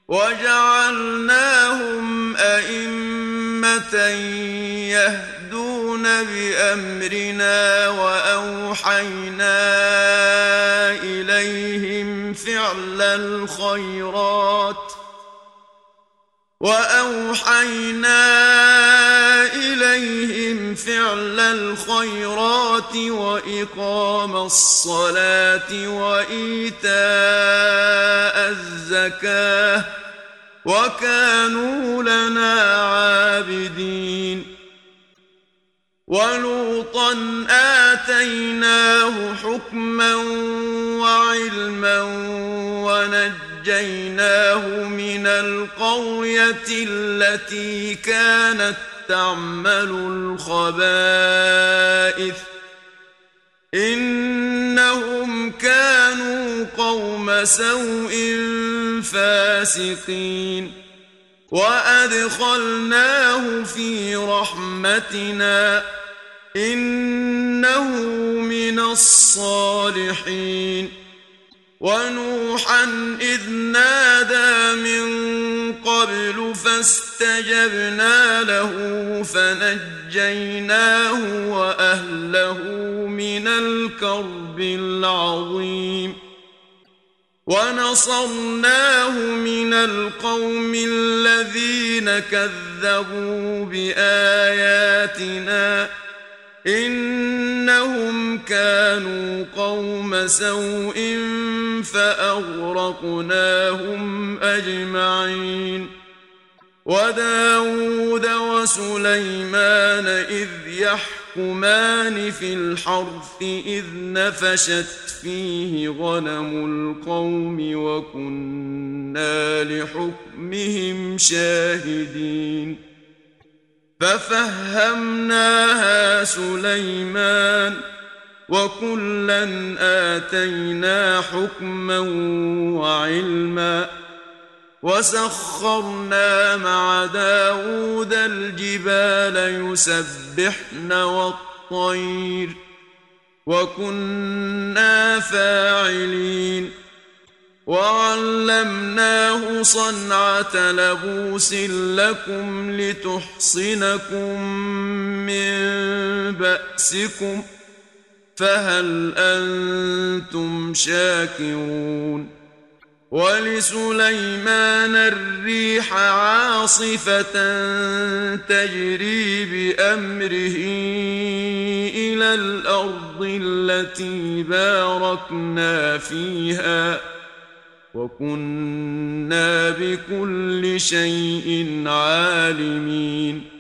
وجعلناهم أئمة يهدون بأمرنا وأوحينا إليهم فعل الخيرات وإقام الصلاة وإيتاء الزكاة وكانوا لنا عابدين. ولوطا آتيناه حكما وعلما ونجيناه من القرية التي كانت تعمل الخبائث إنهم كانوا قوم سوء فاسقين. وأدخلناه في رحمتنا إنه من الصالحين. ونوحا إذ نادى من قبل فاستجبنا له فنجيناه وأهله من الكرب العظيم. ونصرناه من القوم الذين كذبوا بآياتنا إنهم كانوا قوم سوء فأغرقناهم أجمعين. وداود وسليمان إذ يحكمان في الحرث إذ نفشت فيه غنم القوم وكنا لحكمهم شاهدين. ففهمناها سليمان وكلا آتينا حكما وعلما. وسخرنا مع داود الجبال يسبحن والطير وكنا فاعلين. وعلمناه صنعة لبوس لكم لتحصنكم من بأسكم فهل أنتم شاكرون. ولسليمان الريح عاصفة تجري بأمره إلى الأرض التي باركنا فيها وكنا بكل شيء عالمين.